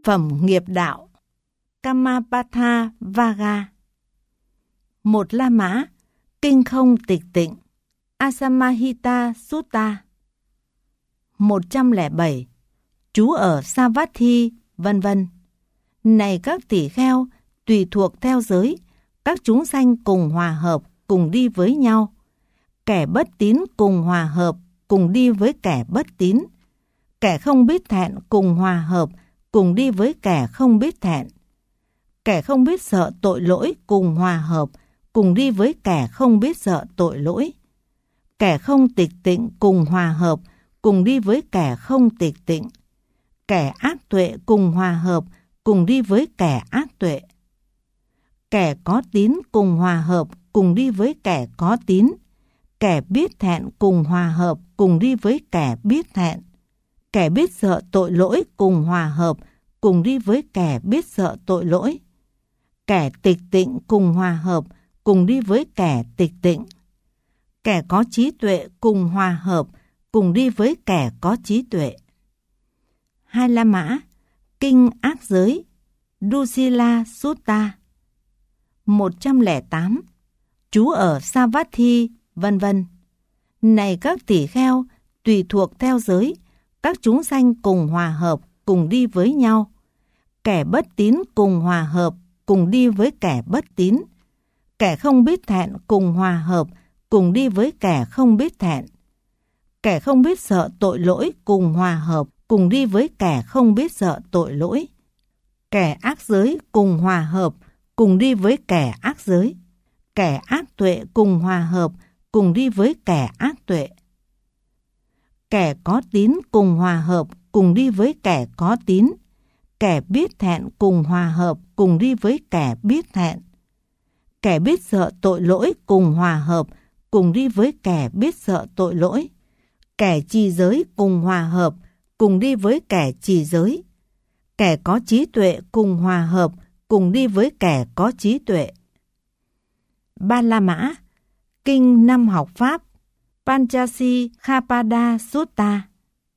phẩm nghiệp đạo Kamapatha Vaga. Một La Mã, kinh không tịch tịnh Asamahita Sutta. 107. Trú ở Savatthi, vân vân. Này các tỷ kheo, tùy thuộc theo giới, các chúng sanh cùng hòa hợp, cùng đi với nhau. Kẻ bất tín cùng hòa hợp, cùng đi với kẻ bất tín. Kẻ không biết thẹn cùng hòa hợp, cùng đi với kẻ không biết thẹn. Kẻ không biết sợ tội lỗi cùng hòa hợp, cùng đi với kẻ không biết sợ tội lỗi. Kẻ không tịch tịnh cùng hòa hợp, cùng đi với kẻ không tịch tịnh. Kẻ ác tuệ cùng hòa hợp, cùng đi với kẻ ác tuệ. Kẻ có tín cùng hòa hợp, cùng đi với kẻ có tín. Kẻ biết thẹn cùng hòa hợp, cùng đi với kẻ biết thẹn. Kẻ biết sợ tội lỗi cùng hòa hợp, cùng đi với kẻ biết sợ tội lỗi. Kẻ tịch tịnh cùng hòa hợp, cùng đi với kẻ tịch tịnh. Kẻ có trí tuệ cùng hòa hợp, cùng đi với kẻ có trí tuệ. Hai La Mã, kinh ác giới Dusila Sutta. 108. Trú ở Savatthi, vân vân. Này các tỷ kheo, tùy thuộc theo giới, các chúng sanh cùng hòa hợp, cùng đi với nhau. Kẻ bất tín cùng hòa hợp, cùng đi với kẻ bất tín. Kẻ không biết thẹn cùng hòa hợp, cùng đi với kẻ không biết thẹn. Kẻ không biết sợ tội lỗi cùng hòa hợp, cùng đi với kẻ không biết sợ tội lỗi. Kẻ ác giới cùng hòa hợp, cùng đi với kẻ ác giới. Kẻ ác tuệ cùng hòa hợp, cùng đi với kẻ ác tuệ. Kẻ có tín cùng hòa hợp, cùng đi với kẻ có tín. Kẻ biết thẹn cùng hòa hợp, cùng đi với kẻ biết thẹn. Kẻ biết sợ tội lỗi cùng hòa hợp, cùng đi với kẻ biết sợ tội lỗi. Kẻ trì giới cùng hòa hợp, cùng đi với kẻ trì giới. Kẻ có trí tuệ cùng hòa hợp, cùng đi với kẻ có trí tuệ. Ba La Mã, kinh năm học pháp Panchasi-khapada Sutta.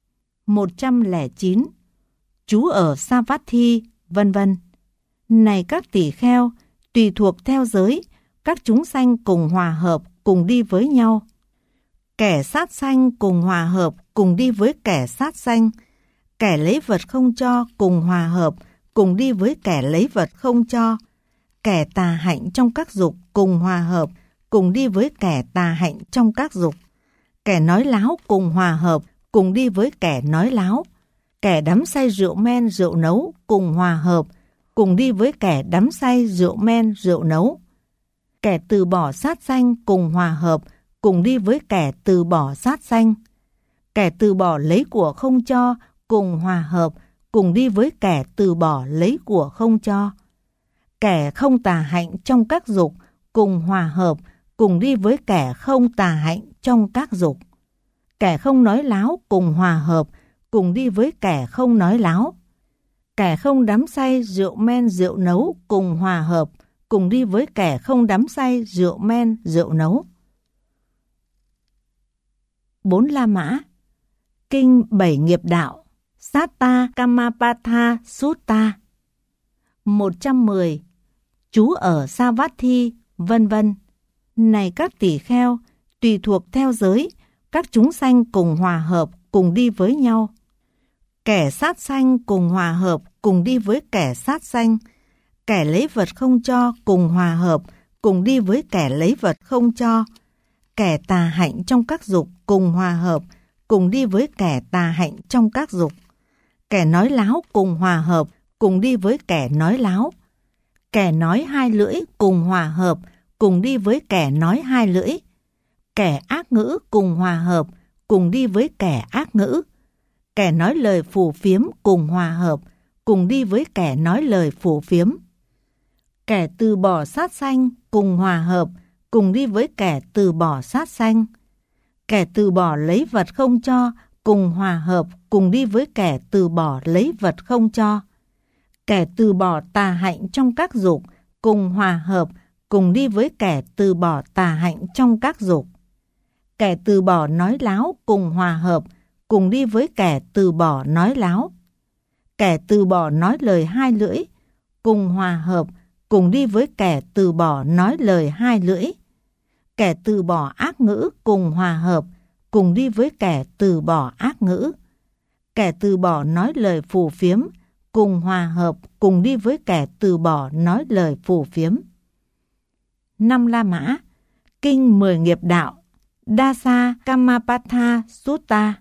109. Trú ở Savatthi, vân vân. Này các tỷ kheo, tùy thuộc theo giới, các chúng sanh cùng hòa hợp, cùng đi với nhau. Kẻ sát sanh cùng hòa hợp, cùng đi với kẻ sát sanh. Kẻ lấy vật không cho cùng hòa hợp, cùng đi với kẻ lấy vật không cho. Kẻ tà hạnh trong các dục cùng hòa hợp, cùng đi với kẻ tà hạnh trong các dục. Kẻ nói láo cùng hòa hợp, cùng đi với kẻ nói láo. Kẻ đắm say rượu men rượu nấu cùng hòa hợp, cùng đi với kẻ đắm say rượu men rượu nấu. Kẻ từ bỏ sát sanh cùng hòa hợp, cùng đi với kẻ từ bỏ sát sanh. Kẻ từ bỏ lấy của không cho cùng hòa hợp, cùng đi với kẻ từ bỏ lấy của không cho. Kẻ không tà hạnh trong các dục cùng hòa hợp, cùng đi với kẻ không tà hạnh trong các dục. Kẻ không nói láo cùng hòa hợp, cùng đi với kẻ không nói láo. Kẻ không đắm say rượu men rượu nấu cùng hòa hợp, cùng đi với kẻ không đắm say rượu men rượu nấu. 4 La Mã, kinh 7 nghiệp đạo Satta Kamapatha Sutta. 110. Trú ở Savatthi, vân vân. Này các tỷ kheo, tùy thuộc theo giới, các chúng sanh cùng hòa hợp, cùng đi với nhau. Kẻ sát sanh cùng hòa hợp, cùng đi với kẻ sát sanh. Kẻ lấy vật không cho cùng hòa hợp, cùng đi với kẻ lấy vật không cho. Kẻ tà hạnh trong các dục cùng hòa hợp, cùng đi với kẻ tà hạnh trong các dục. Kẻ nói láo cùng hòa hợp, cùng đi với kẻ nói láo. Kẻ nói hai lưỡi cùng hòa hợp, cùng đi với kẻ nói hai lưỡi. Kẻ ác ngữ cùng hòa hợp, cùng đi với kẻ ác ngữ. Kẻ nói lời phù phiếm cùng hòa hợp, cùng đi với kẻ nói lời phù phiếm. Kẻ từ bỏ sát sanh cùng hòa hợp, cùng đi với kẻ từ bỏ sát sanh. Kẻ từ bỏ lấy vật không cho cùng hòa hợp, cùng đi với kẻ từ bỏ lấy vật không cho. Kẻ từ bỏ tà hạnh trong các dục cùng hòa hợp, cùng đi với kẻ từ bỏ tà hạnh trong các dục. Kẻ từ bỏ nói láo cùng hòa hợp, cùng đi với kẻ từ bỏ nói láo. Kẻ từ bỏ nói lời hai lưỡi, cùng hòa hợp, cùng đi với kẻ từ bỏ nói lời hai lưỡi. Kẻ từ bỏ ác ngữ cùng hòa hợp, cùng đi với kẻ từ bỏ ác ngữ. Kẻ từ bỏ nói lời phù phiếm, cùng hòa hợp, cùng đi với kẻ từ bỏ nói lời phù phiếm. 5 La Mã, Kinh 10 nghiệp đạo, Dasa Kamapatha Sutta.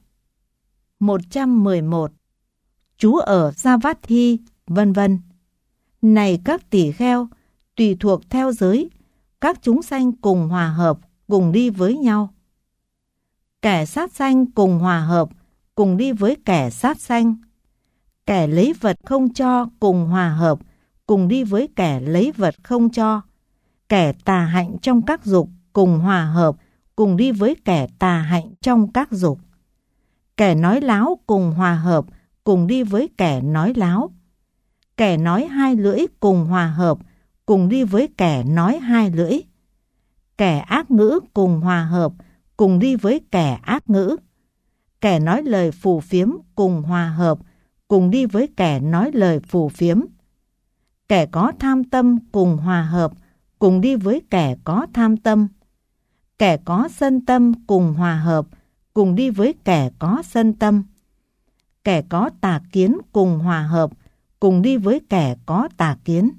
111. Trú ở Savatthi, vân vân. Này các tỳ kheo, tùy thuộc theo giới, các chúng sanh cùng hòa hợp, cùng đi với nhau. Kẻ sát sanh cùng hòa hợp, cùng đi với kẻ sát sanh. Kẻ lấy vật không cho cùng hòa hợp, cùng đi với kẻ lấy vật không cho. Kẻ tà hạnh trong các dục cùng hòa hợp, cùng đi với kẻ tà hạnh trong các dục. Kẻ nói láo cùng hòa hợp, cùng đi với kẻ nói láo. Kẻ nói hai lưỡi cùng hòa hợp, cùng đi với kẻ nói hai lưỡi. Kẻ ác ngữ cùng hòa hợp, cùng đi với kẻ ác ngữ. Kẻ nói lời phù phiếm cùng hòa hợp, cùng đi với kẻ nói lời phù phiếm. Kẻ có tham tâm cùng hòa hợp, cùng đi với kẻ có tham tâm. Kẻ có sân tâm cùng hòa hợp, cùng đi với kẻ có sân tâm. Kẻ có tà kiến cùng hòa hợp, cùng đi với kẻ có tà kiến.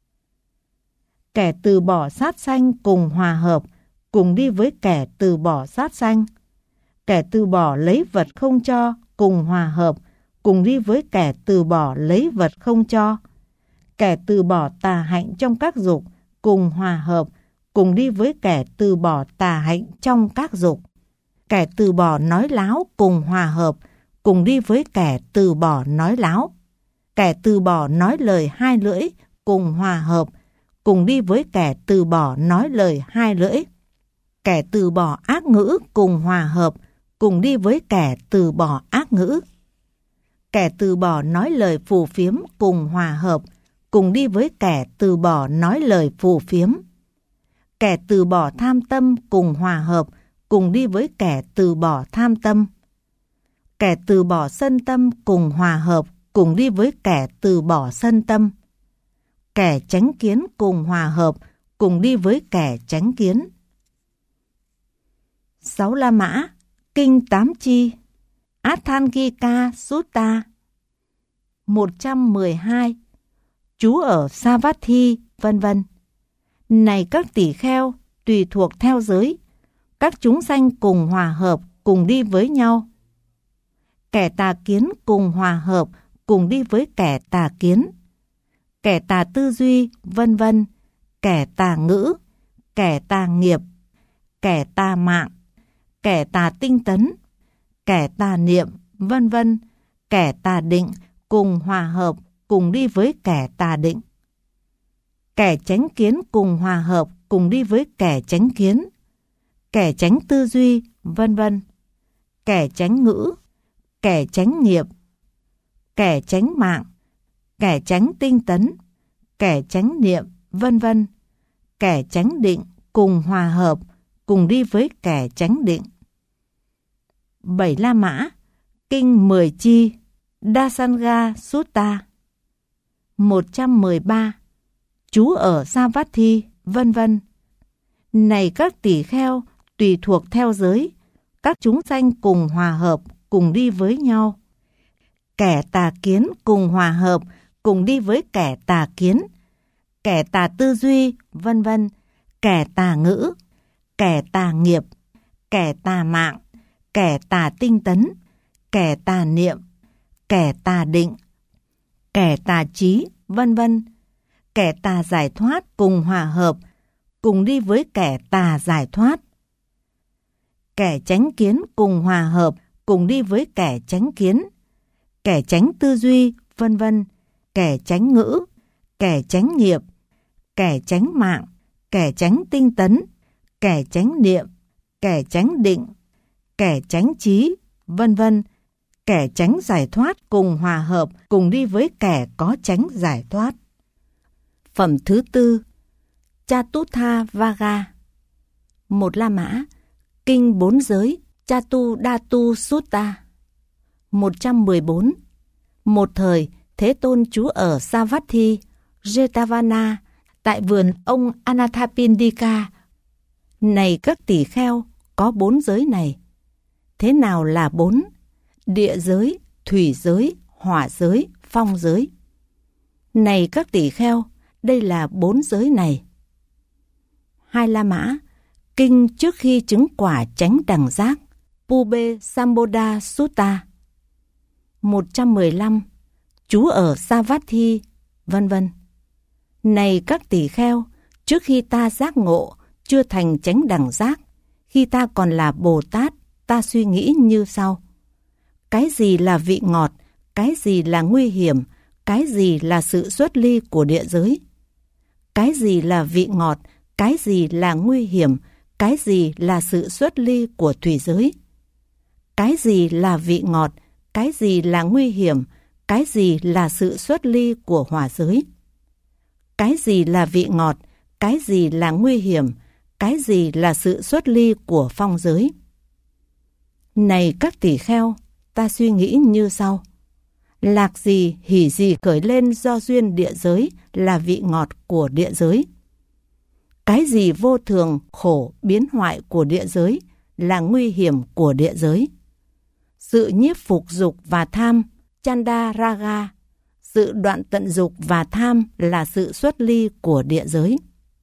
Kẻ từ bỏ sát sanh cùng hòa hợp, cùng đi với kẻ từ bỏ sát sanh. Kẻ từ bỏ lấy vật không cho cùng hòa hợp, cùng đi với kẻ từ bỏ lấy vật không cho. Kẻ từ bỏ tà hạnh trong các dục cùng hòa hợp, cùng đi với kẻ từ bỏ tà hạnh trong các dục. Kẻ từ bỏ nói láo cùng hòa hợp, cùng đi với kẻ từ bỏ nói láo. Kẻ từ bỏ nói lời hai lưỡi cùng hòa hợp, cùng đi với kẻ từ bỏ nói lời hai lưỡi. Kẻ từ bỏ ác ngữ cùng hòa hợp, cùng đi với kẻ từ bỏ ác ngữ. Kẻ từ bỏ nói lời phù phiếm cùng hòa hợp, cùng đi với kẻ từ bỏ nói lời phù phiếm. Kẻ từ bỏ tham tâm cùng hòa hợp, cùng đi với kẻ từ bỏ tham tâm. Kẻ từ bỏ sân tâm cùng hòa hợp, cùng đi với kẻ từ bỏ sân tâm. Kẻ chánh kiến cùng hòa hợp, cùng đi với kẻ chánh kiến. 6 La Mã, Kinh 8 Chi, Atthangika Sutta. 112. Trú ở Savatthi, vân vân. Này các tỳ kheo, tùy thuộc theo giới, các chúng sanh cùng hòa hợp, cùng đi với nhau. Kẻ tà kiến cùng hòa hợp, cùng đi với kẻ tà kiến. Kẻ tà tư duy, vân vân. Kẻ tà ngữ, kẻ tà nghiệp, kẻ tà mạng, kẻ tà tinh tấn, kẻ tà niệm, vân vân. Kẻ tà định cùng hòa hợp, cùng đi với kẻ tà định. Kẻ chánh kiến cùng hòa hợp, cùng đi với kẻ chánh kiến. Kẻ chánh tư duy, vân vân. Kẻ chánh ngữ, kẻ chánh nghiệp, kẻ chánh mạng, kẻ chánh tinh tấn, kẻ chánh niệm, vân vân. Kẻ chánh định cùng hòa hợp, cùng đi với kẻ chánh định. 7 La Mã, Kinh 10 Chi, Dasanga Sutta. 113. Trú ở Savatthi, vân vân. Này các tỳ kheo, tùy thuộc theo giới, các chúng sanh cùng hòa hợp, cùng đi với nhau. Kẻ tà kiến cùng hòa hợp, cùng đi với kẻ tà kiến. Kẻ tà tư duy, vân vân. Kẻ tà ngữ, kẻ tà nghiệp, kẻ tà mạng, kẻ tà tinh tấn, kẻ tà niệm, kẻ tà định, kẻ tà trí, vân vân. Kẻ tà giải thoát cùng hòa hợp, cùng đi với kẻ tà giải thoát. Kẻ chánh kiến cùng hòa hợp, cùng đi với kẻ chánh kiến. Kẻ chánh tư duy, vân vân. Kẻ chánh ngữ, kẻ chánh nghiệp, kẻ chánh mạng, kẻ chánh tinh tấn, kẻ chánh niệm, kẻ chánh định, kẻ chánh trí, vân vân. Kẻ chánh giải thoát cùng hòa hợp, cùng đi với kẻ có chánh giải thoát. Phẩm thứ 4. Chatutha Vaga. 1 La Mã, Kinh 4 Giới, Chatu Dhatu Sutta. 114. Một thời, Thế Tôn trú ở Savatthi, Jetavana, tại vườn ông Anathapindika. Này các tỳ kheo, có 4 giới này. Thế nào là 4? Địa giới, thủy giới, hỏa giới, phong giới. Này các tỳ kheo, đây là 4 giới này. Hai La Mã, kinh trước khi chứng quả chánh đẳng giác, Pube Samboda Sutta. 115. Trú ở Savatthi, vân vân. Này các tỳ kheo, trước khi ta giác ngộ, chưa thành chánh đẳng giác, khi ta còn là Bồ Tát, ta suy nghĩ như sau. Cái gì là vị ngọt, cái gì là nguy hiểm, cái gì là sự xuất ly của địa giới? Cái gì là vị ngọt, cái gì là nguy hiểm, cái gì là sự xuất ly của thủy giới? Cái gì là vị ngọt, cái gì là nguy hiểm, cái gì là sự xuất ly của hỏa giới? Cái gì là vị ngọt, cái gì là nguy hiểm, cái gì là sự xuất ly của phong giới? Này các tỳ kheo, ta suy nghĩ như sau. Lạc gì, hỷ gì khởi lên do duyên địa giới là vị ngọt của địa giới? Cái gì vô thường, khổ, biến hoại của địa giới là nguy hiểm của địa giới? Sự nhiếp phục dục và tham, chanda raga, sự đoạn tận dục và tham là sự xuất ly của địa giới.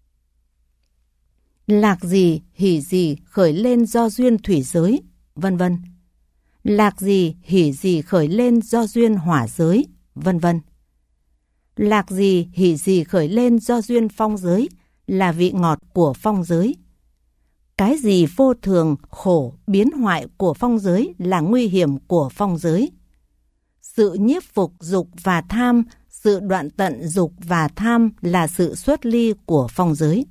Lạc gì, hỷ gì khởi lên do duyên thủy giới, vân vân. Lạc gì, hỷ gì khởi lên do duyên hỏa giới, vân vân. Lạc gì, hỷ gì khởi lên do duyên phong giới là vị ngọt của phong giới. Cái gì vô thường, khổ, biến hoại của phong giới là nguy hiểm của phong giới. Sự nhiếp phục dục và tham, sự đoạn tận dục và tham là sự xuất ly của phong giới.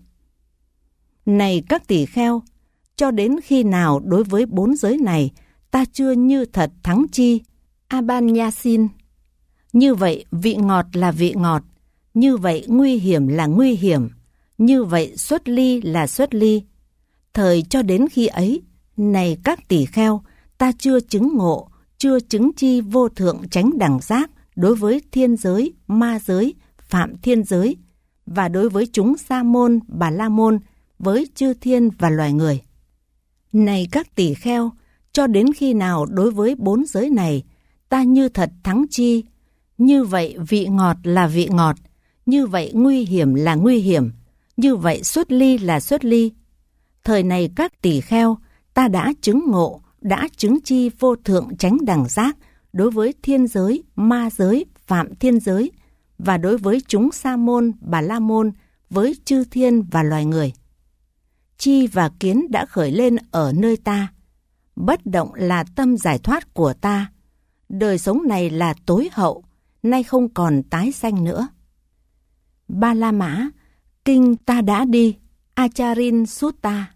Này các tỳ kheo, cho đến khi nào đối với 4 giới này ta chưa như thật thắng chi, Abhanyasin? Như vậy vị ngọt là vị ngọt, như vậy nguy hiểm là nguy hiểm, như vậy xuất ly là xuất ly. Thời cho đến khi ấy, này các tỳ kheo, ta chưa chứng ngộ, chưa chứng chi vô thượng chánh đẳng giác đối với thiên giới, ma giới, phạm thiên giới, và đối với chúng Sa môn, Bà La môn, với chư thiên và loài người. Này các tỳ kheo, cho đến khi nào đối với 4 giới này, ta như thật thắng chi? Như vậy vị ngọt là vị ngọt, như vậy nguy hiểm là nguy hiểm, như vậy xuất ly là xuất ly. Thời này các tỳ kheo, ta đã chứng ngộ, đã chứng chi vô thượng chánh đẳng giác đối với thiên giới, ma giới, phạm thiên giới, và đối với chúng Sa môn, Bà La môn, với chư thiên và loài người. Chi và kiến đã khởi lên ở nơi ta. Bất động là tâm giải thoát của ta. Đời sống này là tối hậu, nay không còn tái sanh nữa. Ba La Mã, kinh ta đã đi, Acharin Sutta.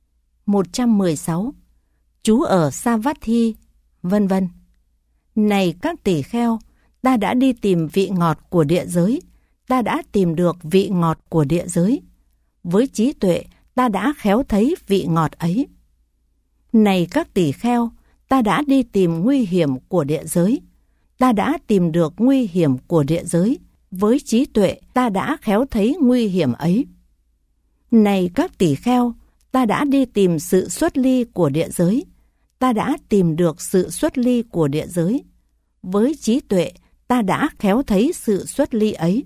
116. Trú ở Savatthi, vân vân. Này các tỳ kheo, ta đã đi tìm vị ngọt của địa giới, ta đã tìm được vị ngọt của địa giới. Với trí tuệ, ta đã khéo thấy vị ngọt ấy. Này các tỳ kheo, ta đã đi tìm nguy hiểm của địa giới, ta đã tìm được nguy hiểm của địa giới. Với trí tuệ, ta đã khéo thấy nguy hiểm ấy. Này các tỳ kheo, ta đã đi tìm sự xuất ly của địa giới, ta đã tìm được sự xuất ly của địa giới. Với trí tuệ, ta đã khéo thấy sự xuất ly ấy.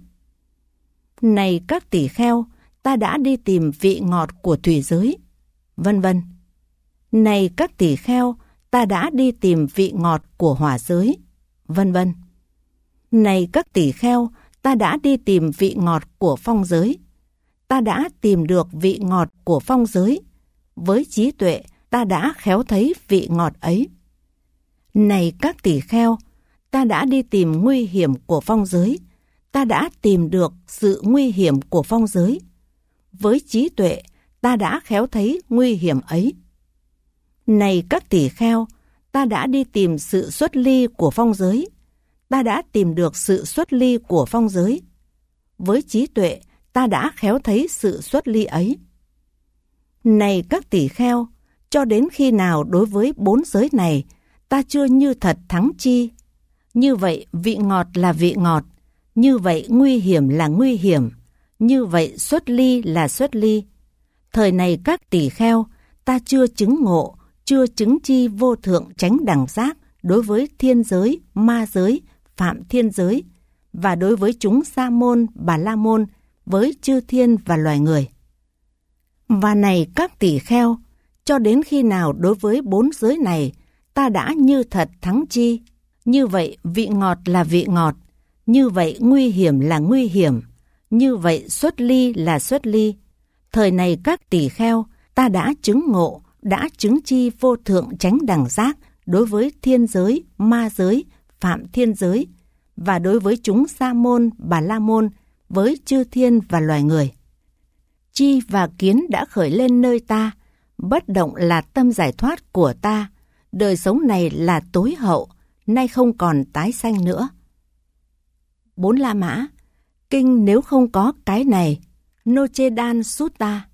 Này các tỳ kheo, ta đã đi tìm vị ngọt của thủy giới, vân vân. Này các tỳ kheo, ta đã đi tìm vị ngọt của hỏa giới, vân vân. Này các tỳ kheo, ta đã đi tìm vị ngọt của phong giới, ta đã tìm được vị ngọt của phong giới. Với trí tuệ, ta đã khéo thấy vị ngọt ấy. Này các tỳ kheo, ta đã đi tìm nguy hiểm của phong giới, ta đã tìm được sự nguy hiểm của phong giới. Với trí tuệ, ta đã khéo thấy nguy hiểm ấy. Này các tỳ kheo, ta đã đi tìm sự xuất ly của phong giới, ta đã tìm được sự xuất ly của phong giới. Với trí tuệ, ta đã khéo thấy sự xuất ly ấy. Này các tỳ kheo, cho đến khi nào đối với 4 giới này, ta chưa như thật thắng chi? như vậy vị ngọt là vị ngọt, như vậy nguy hiểm là nguy hiểm, như vậy xuất ly là xuất ly. Thời này các tỳ kheo, ta chưa chứng ngộ, chưa chứng chi vô thượng chánh đẳng giác đối với thiên giới, ma giới, phạm thiên giới, và đối với chúng Sa môn, Bà La môn, với chư thiên và loài người. Và này các tỳ kheo, cho đến khi nào đối với 4 giới này, ta đã như thật thắng chi, như vậy vị ngọt là vị ngọt, như vậy nguy hiểm là nguy hiểm, như vậy xuất ly là xuất ly. Thời này các tỳ kheo, ta đã chứng ngộ, đã chứng chi vô thượng chánh đẳng giác đối với thiên giới, ma giới, phạm thiên giới, và đối với chúng Sa môn, Bà La môn, với chư thiên và loài người. Chi và kiến đã khởi lên nơi ta, bất động là tâm giải thoát của ta, đời sống này là tối hậu, nay không còn tái sanh nữa. 4 La Mã, kinh nếu không có cái này, Nochedan Sutta.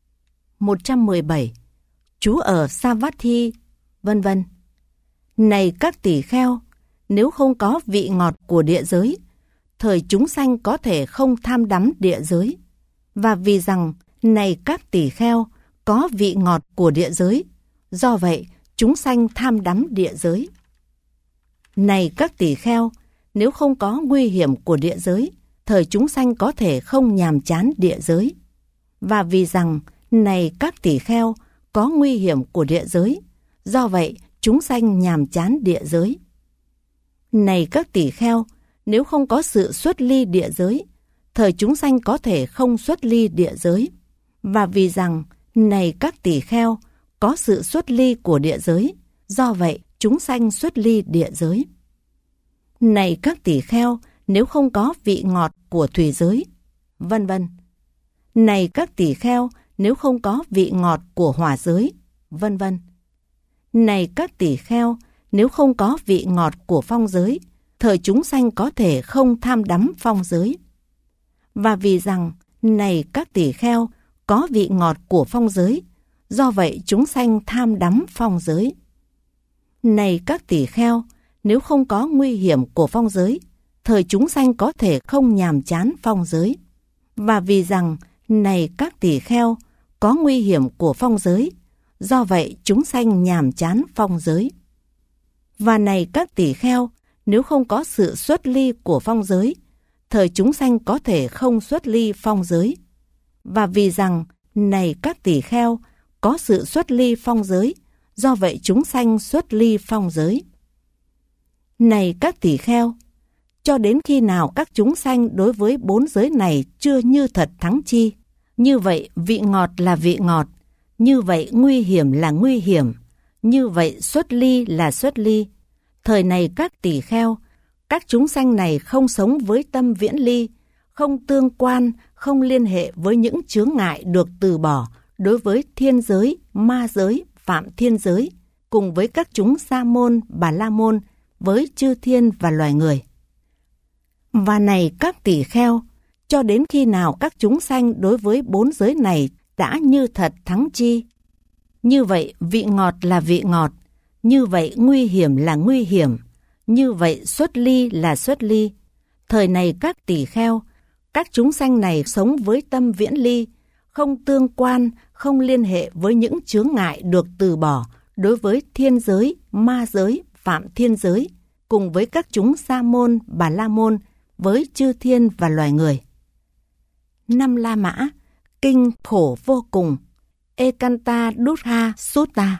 117, chú ở Savatthi, vân vân. Này các tỳ kheo, nếu không có vị ngọt của địa giới, thời chúng sanh có thể không tham đắm địa giới. Và vì rằng, này các tỳ kheo, có vị ngọt của địa giới, do vậy chúng sanh tham đắm địa giới. Này các tỳ kheo, nếu không có nguy hiểm của địa giới, thời chúng sanh có thể không nhàm chán địa giới. Và vì rằng, này các tỳ kheo, có nguy hiểm của địa giới, do vậy chúng sanh nhàm chán địa giới. Này các tỳ kheo, nếu không có sự xuất ly địa giới, thời chúng sanh có thể không xuất ly địa giới. Và vì rằng, này các tỳ kheo, có sự xuất ly của địa giới, do vậy chúng sanh xuất ly địa giới. Này các tỳ kheo, nếu không có vị ngọt của thủy giới, vân vân. Này các tỳ kheo, nếu không có vị ngọt của hỏa giới, vân vân. Này các tỳ kheo, nếu không có vị ngọt của phong giới, thời chúng sanh có thể không tham đắm phong giới. Và vì rằng, này các tỳ kheo, có vị ngọt của phong giới, do vậy chúng sanh tham đắm phong giới. Này các tỳ kheo, nếu không có nguy hiểm của phong giới, thời chúng sanh có thể không nhàm chán phong giới. Và vì rằng, này các tỳ kheo, có nguy hiểm của phong giới, do vậy chúng sanh nhàm chán phong giới. Và này các tỳ kheo, nếu không có sự xuất ly của phong giới, thời chúng sanh có thể không xuất ly phong giới. Và vì rằng, này các tỳ kheo, có sự xuất ly phong giới, do vậy chúng sanh xuất ly phong giới. Này các tỳ kheo, cho đến khi nào các chúng sanh đối với 4 giới này chưa như thật thắng chi, như vậy vị ngọt là vị ngọt, như vậy nguy hiểm là nguy hiểm, như vậy xuất ly là xuất ly. Thời này các tỳ kheo, các chúng sanh này không sống với tâm viễn ly, không tương quan, không liên hệ với những chướng ngại được từ bỏ đối với thiên giới, ma giới, phạm thiên giới, cùng với các chúng Sa môn, Bà La môn, với chư thiên và loài người. Và này các tỳ kheo, cho đến khi nào các chúng sanh đối với 4 giới này đã như thật thắng chi, như vậy vị ngọt là vị ngọt, như vậy nguy hiểm là nguy hiểm, như vậy xuất ly là xuất ly. Thời này các tỳ kheo, các chúng sanh này sống với tâm viễn ly, không tương quan, không liên hệ với những chướng ngại được từ bỏ đối với thiên giới, ma giới, phạm thiên giới, cùng với các chúng Sa môn, Bà La môn, với chư thiên và loài người. 5 La Mã, kinh khổ vô cùng, Ekanta Duttha Sutta.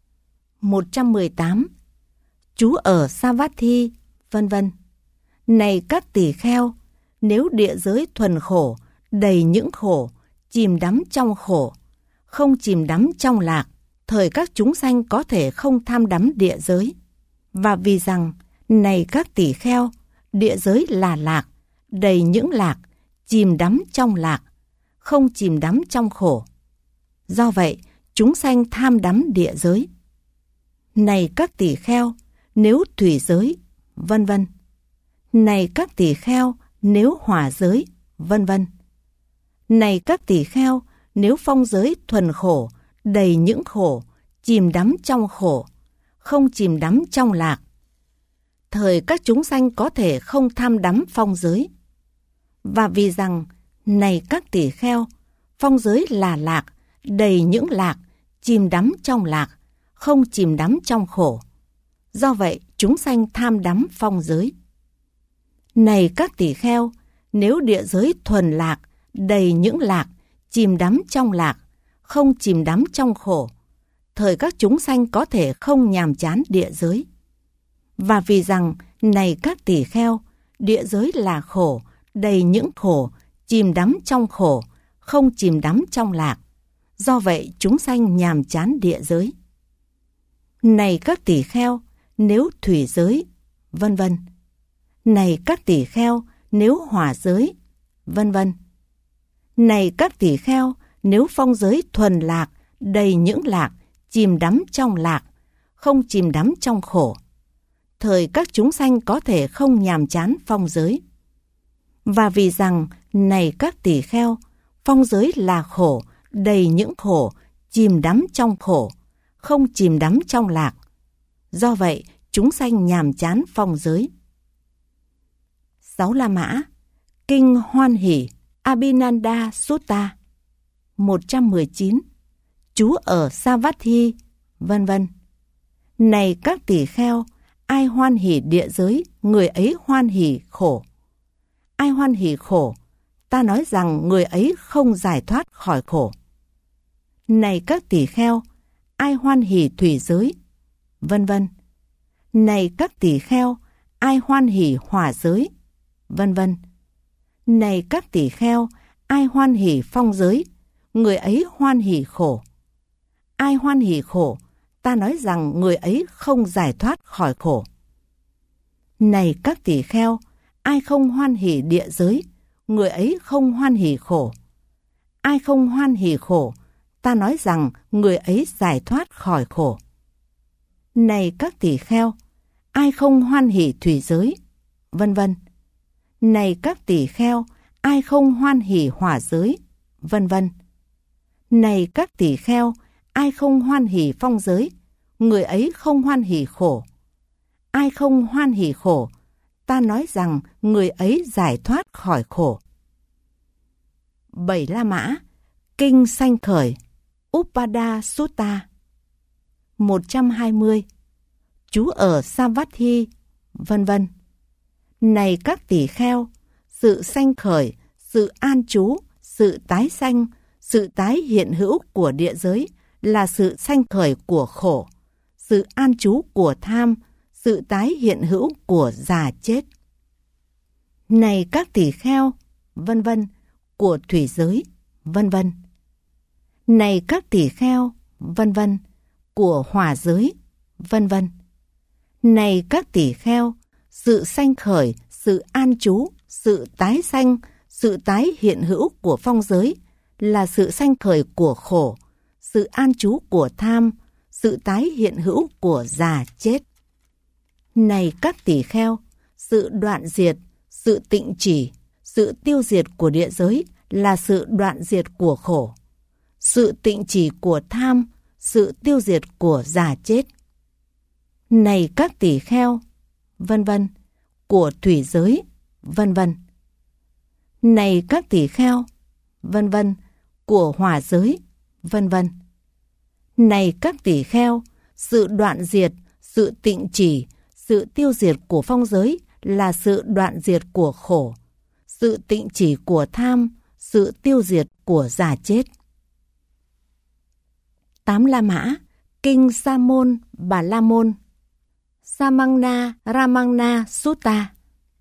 118, chú ở Savatthi, vân vân. Này các tỳ kheo, nếu địa giới thuần khổ, đầy những khổ, chìm đắm trong khổ, không chìm đắm trong lạc, thời các chúng sanh có thể không tham đắm địa giới. Và vì rằng, này các tỳ kheo, địa giới là lạc, đầy những lạc, chìm đắm trong lạc, không chìm đắm trong khổ. Do vậy, chúng sanh tham đắm địa giới. Này các tỳ kheo, nếu thủy giới, vân vân. Này các tỳ kheo, nếu hỏa giới, vân vân. Này các tỳ kheo, nếu phong giới thuần khổ, đầy những khổ, chìm đắm trong khổ, không chìm đắm trong lạc, thời các chúng sanh có thể không tham đắm phong giới. Và vì rằng, này các tỳ kheo, phong giới là lạc, đầy những lạc, chìm đắm trong lạc, không chìm đắm trong khổ. Do vậy, chúng sanh tham đắm phong giới. Này các tỳ kheo, nếu địa giới thuần lạc, đầy những lạc, chìm đắm trong lạc, không chìm đắm trong khổ, thời các chúng sanh có thể không nhàm chán địa giới. Và vì rằng, này các tỳ kheo, địa giới là khổ, đầy những khổ, chìm đắm trong khổ, không chìm đắm trong lạc. Do vậy, chúng sanh nhàm chán địa giới. Này các tỳ kheo, nếu thủy giới, vân vân. Này các tỳ kheo, nếu hỏa giới, vân vân. Này các tỳ kheo, nếu phong giới thuần lạc, đầy những lạc, chìm đắm trong lạc, không chìm đắm trong khổ, thời các chúng sanh có thể không nhàm chán phong giới. Và vì rằng, này các tỳ kheo, phong giới là khổ, đầy những khổ, chìm đắm trong khổ, không chìm đắm trong lạc. Do vậy, chúng sanh nhàm chán phong giới. 6 La Mã, Kinh Hoan Hỷ, Abhinanda Sutta, 119, Trú ở Savatthi, vân vân. Này các tỳ kheo, ai hoan hỷ địa giới, người ấy hoan hỷ khổ. Ai hoan hỷ khổ, ta nói rằng người ấy không giải thoát khỏi khổ. Này các tỳ kheo, ai hoan hỷ thủy giới, vân vân. Này các tỳ kheo, ai hoan hỷ hỏa giới, vân vân. Này các tỳ kheo, ai hoan hỷ phong giới, người ấy hoan hỷ khổ. Ai hoan hỷ khổ, ta nói rằng người ấy không giải thoát khỏi khổ. Này các tỳ kheo, ai không hoan hỷ địa giới, người ấy không hoan hỷ khổ. Ai không hoan hỷ khổ, ta nói rằng người ấy giải thoát khỏi khổ. Này các tỳ kheo, ai không hoan hỷ thủy giới, vân vân. Này các tỳ kheo, ai không hoan hỷ hỏa giới, vân vân. Này các tỳ kheo, ai không hoan hỷ phong giới, người ấy không hoan hỷ khổ. Ai không hoan hỷ khổ, ta nói rằng người ấy giải thoát khỏi khổ. 7 La Mã, Kinh Sanh Khởi, Upada Sutta, 120, Trú ở Savatthi, vân vân. Này các tỳ kheo, sự sanh khởi, sự an trú, sự tái sanh, sự tái hiện hữu của địa giới là sự sanh khởi của khổ, sự an trú của tham, sự tái hiện hữu của già chết. Này các tỳ kheo, vân vân, của thủy giới, vân vân. Này các tỳ kheo, vân vân, của hỏa giới, vân vân. Này các tỳ kheo, sự sanh khởi, sự an trú, sự tái sanh, sự tái hiện hữu của phong giới là sự sanh khởi của khổ, sự an trú của tham, sự tái hiện hữu của già chết. Này các tỳ kheo, sự đoạn diệt, sự tịnh chỉ, sự tiêu diệt của địa giới là sự đoạn diệt của khổ, sự tịnh chỉ của tham, sự tiêu diệt của già chết. Này các tỳ kheo, vân vân, của thủy giới, vân vân. Này các tỳ kheo, vân vân, của hỏa giới, vân vân. Này các tỳ kheo, sự đoạn diệt, sự tịnh chỉ, sự tiêu diệt của phong giới là sự đoạn diệt của khổ, sự tịnh chỉ của tham, sự tiêu diệt của già chết. 8 La Mã, Kinh Sa Môn Bà La Môn, Samangna Ramangna Sutta,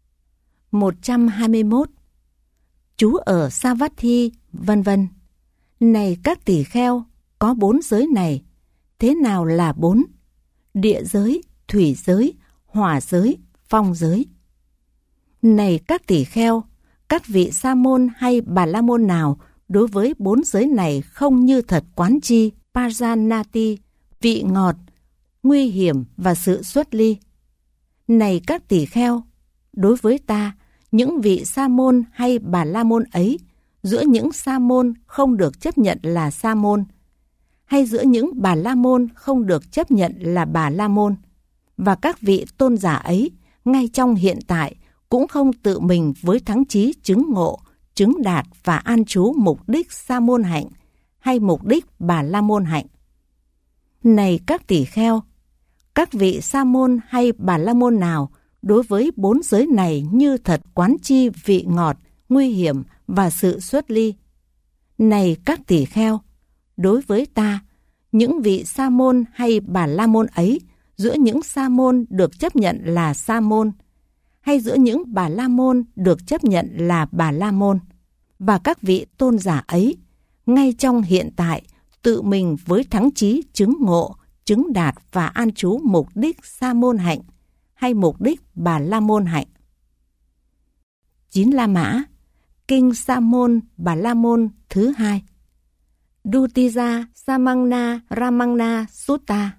121, Trú ở Savatthi, vân vân. Này các tỳ kheo, có 4 giới này. Thế nào là 4? Địa giới, thủy giới, hỏa giới, phong giới. Này các tỳ kheo, các vị Sa môn hay Bà La môn nào đối với 4 giới này không như thật quán chi, Pajanati, vị ngọt, nguy hiểm và sự xuất ly. Này các tỳ kheo, đối với ta, những vị Sa môn hay Bà La môn ấy, giữa những Sa môn không được chấp nhận là Sa môn, hay giữa những Bà La môn không được chấp nhận là Bà La môn, và các vị tôn giả ấy ngay trong hiện tại cũng không tự mình với thắng chí chứng ngộ, chứng đạt và an trú mục đích sa môn hạnh hay mục đích Bà La Môn hạnh. Này các tỳ kheo, các vị sa môn hay Bà La Môn nào đối với 4 giới này như thật quán chi vị ngọt, nguy hiểm và sự xuất ly. Này các tỳ kheo, đối với ta, những vị sa môn hay Bà La Môn ấy, giữa những sa môn được chấp nhận là sa môn, hay giữa những Bà La Môn được chấp nhận là Bà La Môn, và các vị tôn giả ấy, ngay trong hiện tại, tự mình với thắng chí chứng ngộ, chứng đạt và an trú mục đích sa môn hạnh hay mục đích Bà La Môn hạnh. 9 La Mã, Kinh Sa Môn Bà La Môn thứ 2, Dutija Samangna Ramangna Sutta.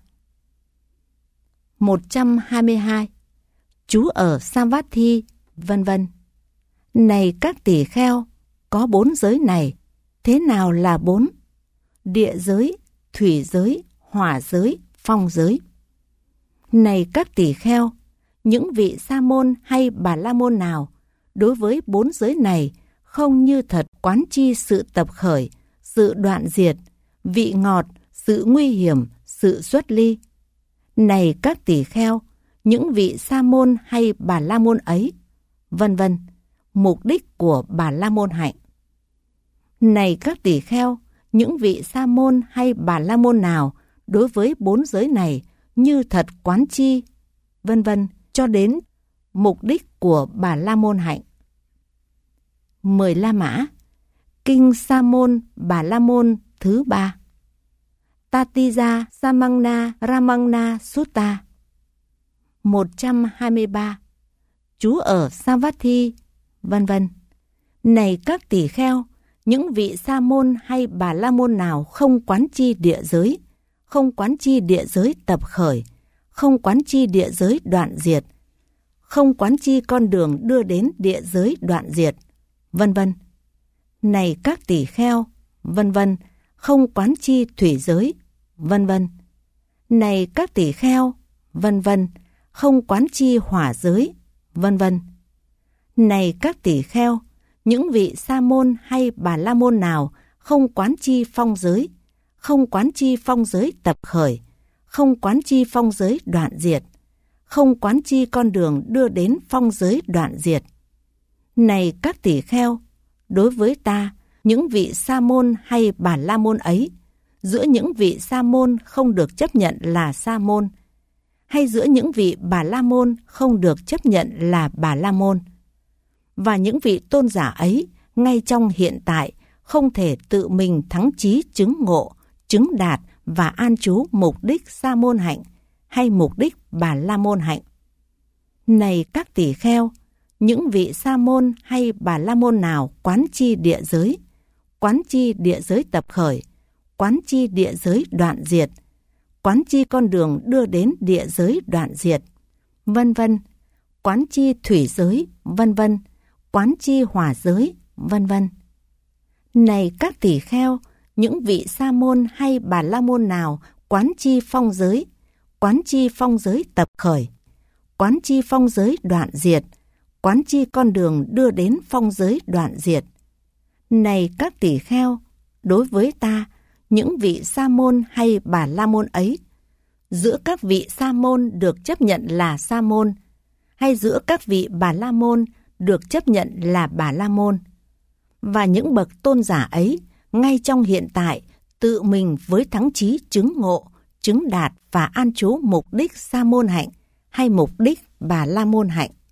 122. Trú ở Savatthi, vân vân. Này các tỳ kheo, có 4 giới này. Thế nào là 4? Địa giới, thủy giới, hỏa giới, phong giới. Này các tỳ kheo, những vị sa môn hay Bà La Môn nào đối với 4 giới này không như thật quán chi sự tập khởi, sự đoạn diệt, vị ngọt, sự nguy hiểm, sự xuất ly. Này các tỳ kheo, những vị sa môn hay Bà La Môn ấy, vân vân, mục đích của Bà La Môn hạnh. Này các tỳ kheo, những vị sa môn hay Bà La Môn nào đối với 4 giới này như thật quán chi, vân vân, cho đến mục đích của Bà La Môn hạnh. 10 La Mã, Kinh Sa Môn Bà La Môn thứ 3, Tatija Samangna Ramangna Sutta. 123. Trú ở Savatthi, vân vân. Này các tỳ kheo, những vị sa môn hay Bà La Môn nào không quán chi địa giới, không quán chi địa giới tập khởi, không quán chi địa giới đoạn diệt, không quán chi con đường đưa đến địa giới đoạn diệt, vân vân. Này các tỳ kheo, vân vân, không quán chi thủy giới, vân vân. Này các tỳ kheo, vân vân, không quán chi hỏa giới, vân vân. Này các tỳ kheo, những vị sa môn hay Bà La Môn nào không quán chi phong giới, không quán chi phong giới tập khởi, không quán chi phong giới đoạn diệt, không quán chi con đường đưa đến phong giới đoạn diệt. Này các tỳ kheo, đối với ta, những vị sa môn hay Bà La Môn ấy, giữa những vị sa môn không được chấp nhận là sa môn, hay giữa những vị Bà La Môn không được chấp nhận là Bà La Môn, và những vị tôn giả ấy ngay trong hiện tại không thể tự mình thắng chí chứng ngộ, chứng đạt và an trú mục đích sa môn hạnh hay mục đích Bà La Môn hạnh. Này các tỳ kheo, những vị sa môn hay Bà La Môn nào quán chi địa giới, quán chi địa giới tập khởi, quán chi địa giới đoạn diệt, quán chi con đường đưa đến địa giới đoạn diệt, vân vân, quán chi thủy giới, vân vân, quán chi hỏa giới, vân vân. Này các tỳ kheo, những vị sa môn hay Bà La Môn nào quán chi phong giới, quán chi phong giới tập khởi, quán chi phong giới đoạn diệt, quán chi con đường đưa đến phong giới đoạn diệt. Này các tỳ kheo, đối với ta, những vị sa môn hay Bà La Môn ấy, giữa các vị sa môn được chấp nhận là sa môn, hay giữa các vị Bà La Môn được chấp nhận là Bà La Môn, và những bậc tôn giả ấy ngay trong hiện tại tự mình với thắng chí chứng ngộ, chứng đạt và an trú mục đích sa môn hạnh hay mục đích Bà La Môn hạnh.